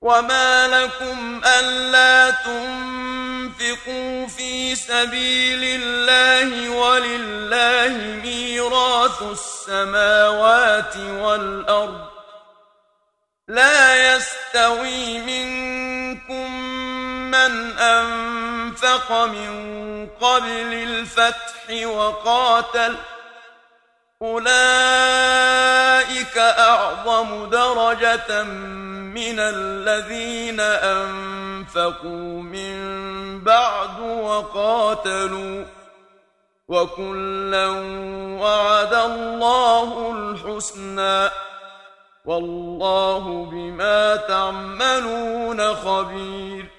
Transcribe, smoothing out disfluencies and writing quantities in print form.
وما لكم ألا تنفقوا في سبيل الله ولله ميراث السماوات والأرض لا يستوي منكم من أنفق من قبل الفتح وقاتل أولئك أعظم درجة من الذين أنفقوا من بعد وقاتلوا وكلا وعد الله الحسنى والله بما تعملون خبير